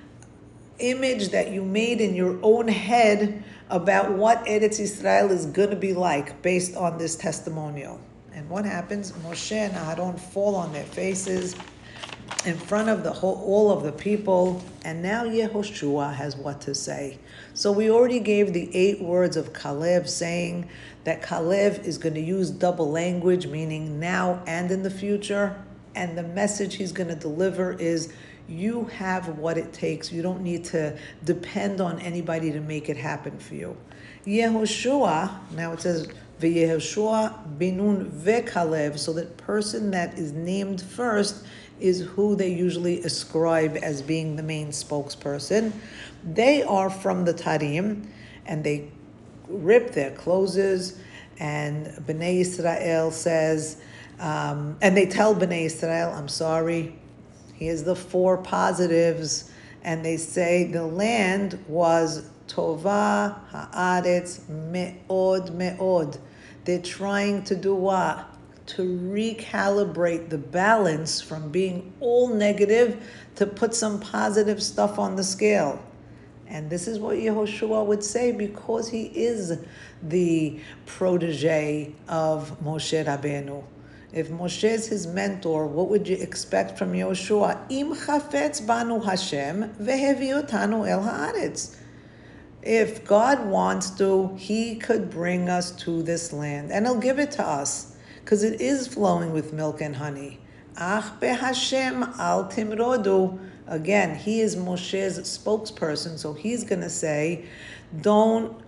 image that you made in your own head about what Eretz Yisrael is going to be like based on this testimonial. And what happens? Moshe and Aharon fall on their faces in front of all of the people, and now Yehoshua has what to say. So we already gave the 8 words of Kalev, saying that Kalev is going to use double language, meaning now and in the future, and the message he's going to deliver is, you have what it takes. You don't need to depend on anybody to make it happen for you. Yehoshua, now it says, V'Yehoshua binun ve'Kalev, so that person that is named first is who they usually ascribe as being the main spokesperson. They are from the Tarim, and they rip their clothes, and Bnei Yisrael says, and they tell Bnei Yisrael, I'm sorry, here's the 4 positives, and they say the land was Tova ha'aretz me'od me'od. They're trying to do what? To recalibrate the balance from being all negative to put some positive stuff on the scale. And this is what Yehoshua would say, because he is the protege of Moshe Rabbeinu. If Moshe is his mentor, what would you expect from Yehoshua? Im chafetz banu Hashem vehevi otanu el haaretz. If God wants to, he could bring us to this land, and he'll give it to us, because it is flowing with milk and honey. Ach beHashem al timrodu. Again, he is Moshe's spokesperson, so he's going to say, don't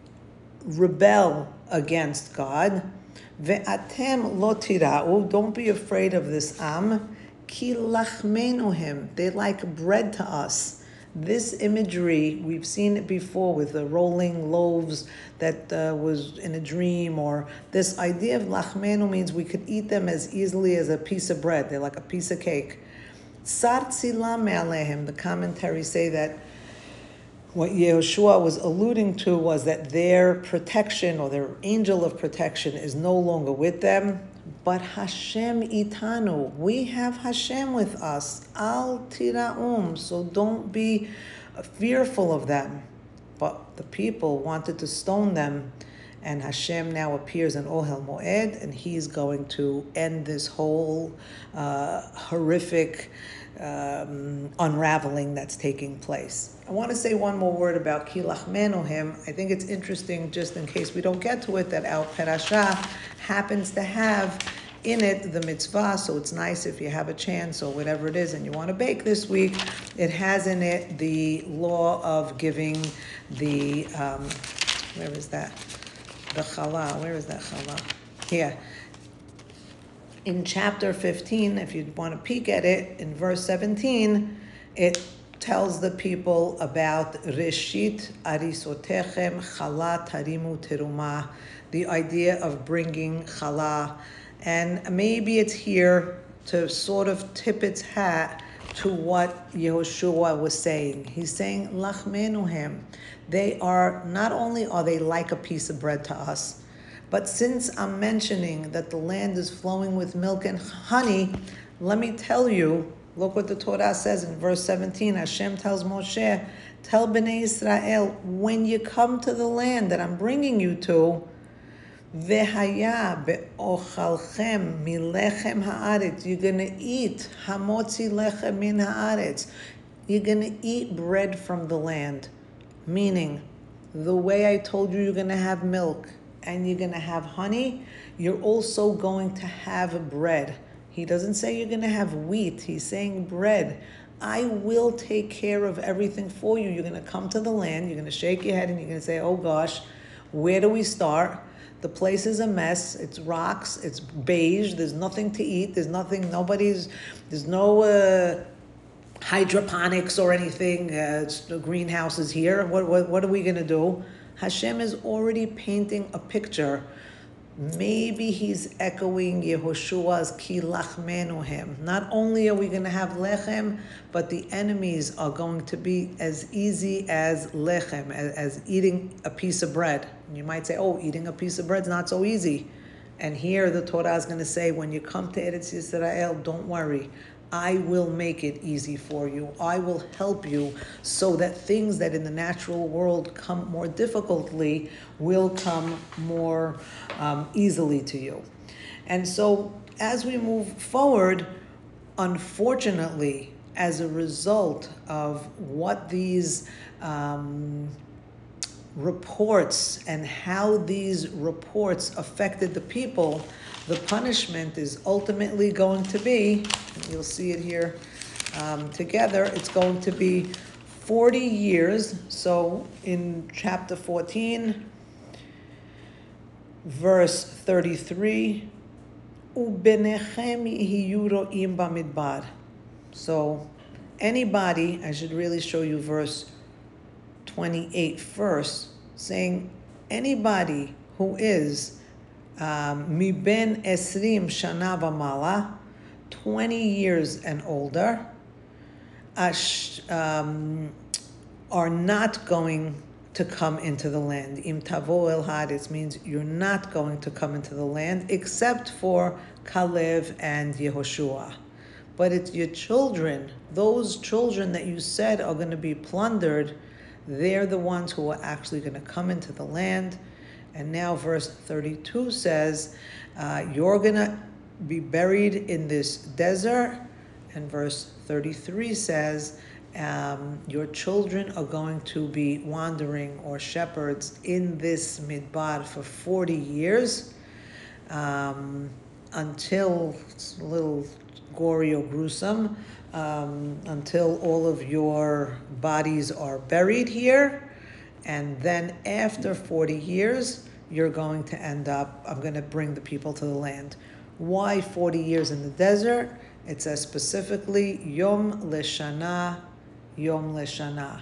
rebel against God. Ve'atem lo tira'u. Don't be afraid of this am. Ki lachmenu him. They're like bread to us. This imagery, we've seen it before with the rolling loaves that was in a dream, or this idea of lachmenu means we could eat them as easily as a piece of bread. They're like a piece of cake. Sar tzilam me'alehem, the commentaries say that what Yehoshua was alluding to was that their protection, or their angel of protection, is no longer with them. But Hashem itanu, we have Hashem with us. Al tiraum, so don't be fearful of them. But the people wanted to stone them, and Hashem now appears in Ohel Moed, and he's going to end this whole horrific unraveling that's taking place. I want to say one more word about Kilach Menuhim. I think it's interesting, just in case we don't get to it, that our parasha happens to have in it the mitzvah, so it's nice if you have a chance or whatever it is and you want to bake this week. It has in it the law of giving the, where is that? The challah. Where is that challah? Here. In chapter 15, if you want to peek at it, in verse 17, it tells the people about Reshit Arisotechem Challah Tarimu Teruma, the idea of bringing challah. And maybe it's here to sort of tip its hat to what Yehoshua was saying. He's saying, Lachmenuhem. They are, not only are they like a piece of bread to us, but since I'm mentioning that the land is flowing with milk and honey, let me tell you, look what the Torah says in verse 17. Hashem tells Moshe, tell Bnei Israel, when you come to the land that I'm bringing you to, Vehaya be'ochalchem milechem haaretz, you're going to eat hamotzi lechem min haaretz. You're going to eat bread from the land. Meaning, the way I told you you're going to have milk and you're going to have honey, you're also going to have bread. He doesn't say you're going to have wheat. He's saying bread. I will take care of everything for you. You're going to come to the land. You're going to shake your head and you're going to say, oh gosh, where do we start? The place is a mess. It's rocks. It's beige. There's nothing to eat. There's no hydroponics or anything. It's no greenhouses here. What are we going to do? Hashem is already painting a picture. Maybe he's echoing Yehoshua's ki lachmenuhem. Not only are we going to have lechem, but the enemies are going to be as easy as lechem, as eating a piece of bread. And you might say, oh, eating a piece of bread is not so easy. And here the Torah is going to say, when you come to Eretz Yisrael, don't worry. I will make it easy for you. I will help you so that things that in the natural world come more difficultly will come more easily to you. And so as we move forward, unfortunately, as a result of what these reports and how these reports affected the people, the punishment is ultimately going to be, you'll see it here together, it's going to be 40 years. So in chapter 14, verse 33, Ubenechem yihiyu ro'im bamidbar. So anybody, I should really show you verse 28 first, saying anybody who is miben esrim shana v'mala, 20 years and older, are not going to come into the land. Im tavo el haaretz means you're not going to come into the land except for Kalev and Yehoshua. But it's your children, those children that you said are going to be plundered, they're the ones who are actually going to come into the land. And now verse 32 says, you're going to be buried in this desert. And verse 33 says, your children are going to be wandering or shepherds in this midbar for 40 years until, it's a little gory or gruesome, until all of your bodies are buried here. And then after 40 years, you're going to end up, I'm going to bring the people to the land. Why 40 years in the desert? It says specifically, Yom Leshana Yom Leshana.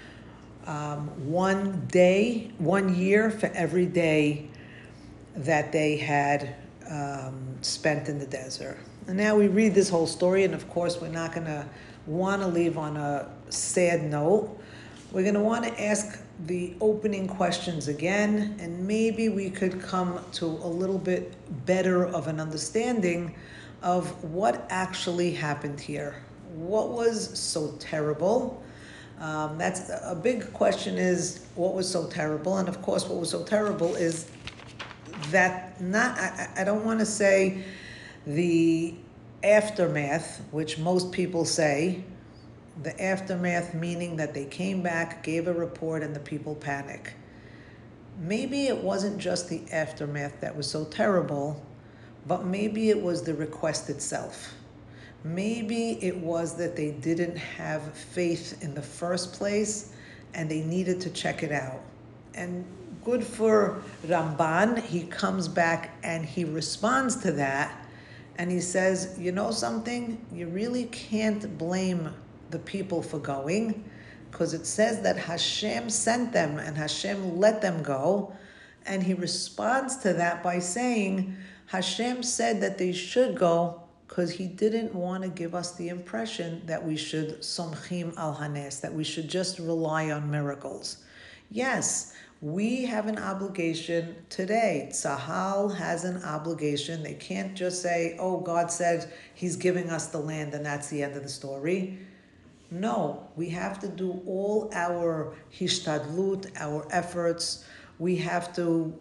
1 day, 1 year for every day that they had spent in the desert. And now we read this whole story, and of course, we're not going to want to leave on a sad note. We're going to want to ask the opening questions again, and maybe we could come to a little bit better of an understanding of what actually happened here. What was so terrible? That's a big question, is what was so terrible? And of course, what was so terrible is that I don't want to say the aftermath, which most people say, the aftermath meaning that they came back, gave a report, and the people panic. Maybe it wasn't just the aftermath that was so terrible, but maybe it was the request itself. Maybe it was that they didn't have faith in the first place and they needed to check it out. And good for Ramban, he comes back and he responds to that and he says, you know something, you really can't blame the people for going, because it says that Hashem sent them and Hashem let them go. And he responds to that by saying, Hashem said that they should go because he didn't want to give us the impression that we should somchim al hanes, that we should just rely on miracles. Yes, we have an obligation today. Tzahal has an obligation. They can't just say, oh, God said he's giving us the land and that's the end of the story. No, we have to do all our hishtadlut, our efforts. We have to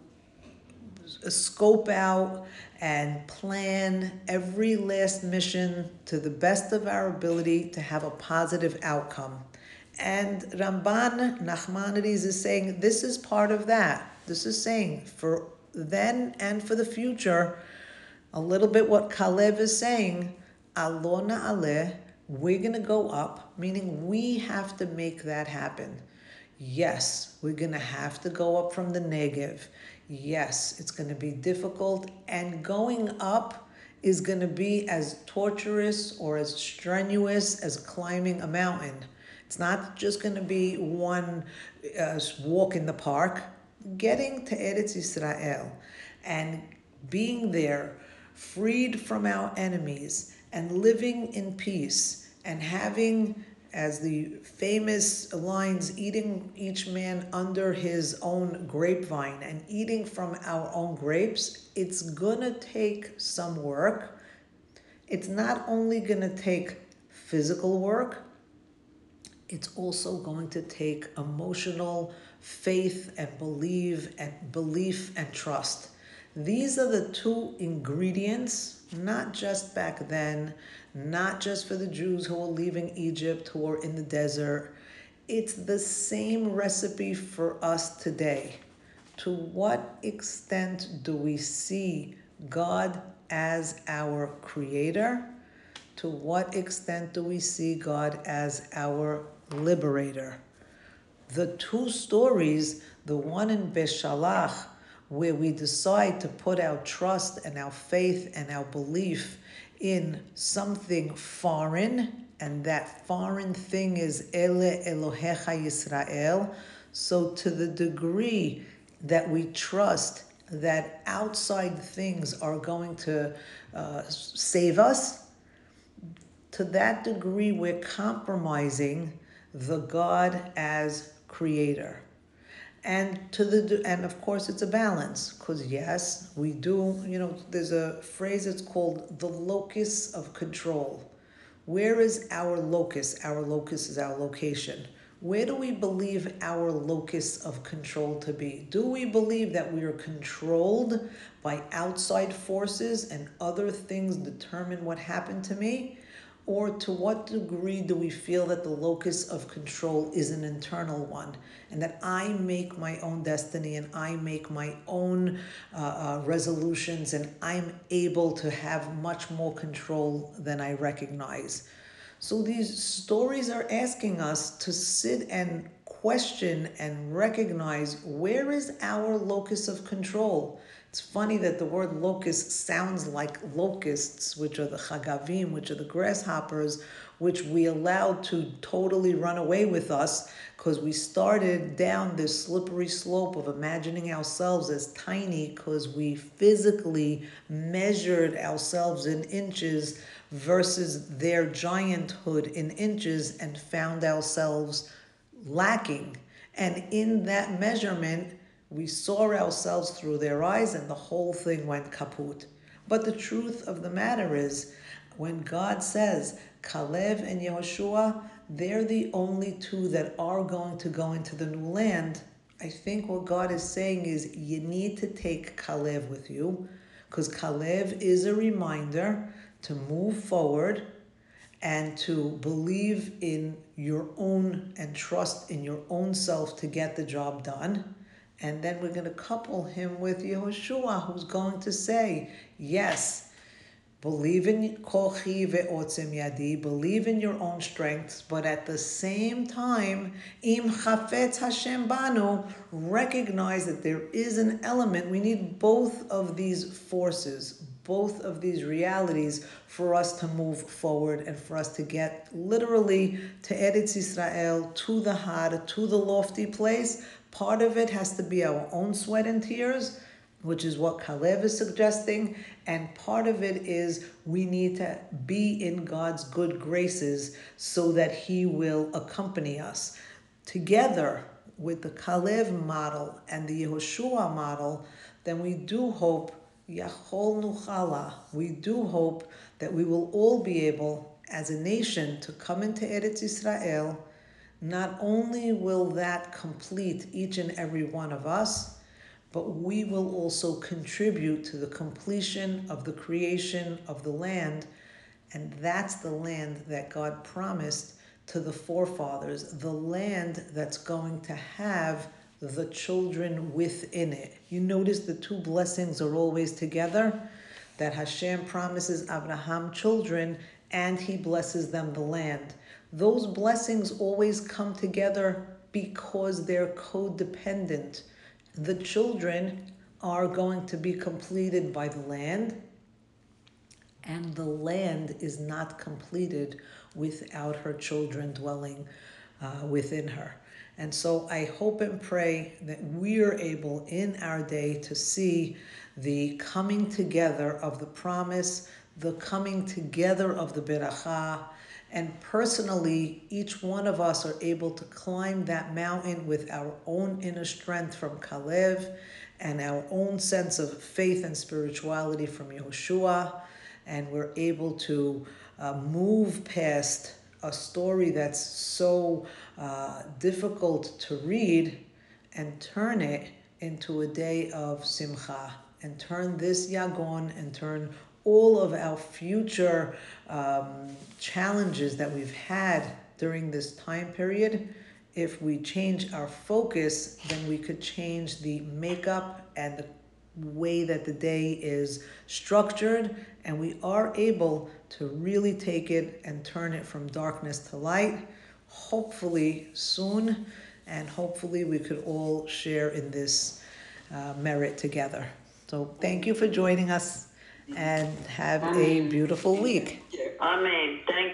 scope out and plan every last mission to the best of our ability to have a positive outcome. And Ramban Nachmanides is saying this is part of that. This is saying for then and for the future, a little bit what Kalev is saying, Alona Aleh, we're going to go up, meaning we have to make that happen. Yes, we're going to have to go up from the Negev. Yes, it's going to be difficult, and going up is going to be as torturous or as strenuous as climbing a mountain. It's not just going to be one walk in the park. Getting to Eretz Yisrael and being there, freed from our enemies, and living in peace, and having, as the famous lines, eating each man under his own grapevine and eating from our own grapes, it's gonna take some work. It's not only gonna take physical work, it's also going to take emotional faith and belief and trust. These are the two ingredients, not just back then, not just for the Jews who were leaving Egypt, who were in the desert. It's the same recipe for us today. To what extent do we see God as our creator? To what extent do we see God as our liberator? The two stories, the one in Beshalach, where we decide to put our trust and our faith and our belief in something foreign, and that foreign thing is Ele Elohecha Yisrael. So to the degree that we trust that outside things are going to save us, to that degree we're compromising the God as creator. And and of course it's a balance, because yes, we do, there's a phrase, it's called the locus of control. Where is our locus? Our locus is our location. Where do we believe our locus of control to be? Do we believe that we are controlled by outside forces and other things determine what happened to me? Or to what degree do we feel that the locus of control is an internal one, and that I make my own destiny and I make my own resolutions, and I'm able to have much more control than I recognize? So these stories are asking us to sit and question and recognize, where is our locus of control? It's funny that the word locust sounds like locusts, which are the chagavim, which are the grasshoppers, which we allowed to totally run away with us because we started down this slippery slope of imagining ourselves as tiny because we physically measured ourselves in inches versus their gianthood in inches and found ourselves lacking. And in that measurement, we saw ourselves through their eyes and the whole thing went kaput. But the truth of the matter is, when God says, Kalev and Yehoshua, they're the only two that are going to go into the new land, I think what God is saying is you need to take Kalev with you, because Kalev is a reminder to move forward and to believe in your own and trust in your own self to get the job done. And then we're going to couple him with Yehoshua, who's going to say, yes, believe in kochi ve'otzem yadi, believe in your own strengths, but at the same time, im chafetz Hashem banu, recognize that there is an element. We need both of these forces, both of these realities for us to move forward and for us to get literally to Eretz Yisrael, to the Har, to the lofty place. Part of it has to be our own sweat and tears, which is what Kalev is suggesting, and part of it is we need to be in God's good graces so that He will accompany us. Together with the Kalev model and the Yehoshua model, then we do hope, Yachol Nuchala, we do hope that we will all be able, as a nation, to come into Eretz Yisrael. Not only will that complete each and every one of us, but we will also contribute to the completion of the creation of the land. And that's the land that God promised to the forefathers, the land that's going to have the children within it. You notice the two blessings are always together, that Hashem promises Abraham children and He blesses them the land. Those blessings always come together because they're codependent. The children are going to be completed by the land, and the land is not completed without her children dwelling within her. And so I hope and pray that we are able in our day to see the coming together of the promise, the coming together of the beracha, and personally, each one of us are able to climb that mountain with our own inner strength from Kalev and our own sense of faith and spirituality from Yehoshua. And we're able to move past a story that's so difficult to read and turn it into a day of simcha, and turn this yagon and turn all of our future challenges that we've had during this time period. If we change our focus, then we could change the makeup and the way that the day is structured, and we are able to really take it and turn it from darkness to light, hopefully soon, and hopefully we could all share in this merit together. So thank you for joining us, and have a beautiful week. Amen. Thank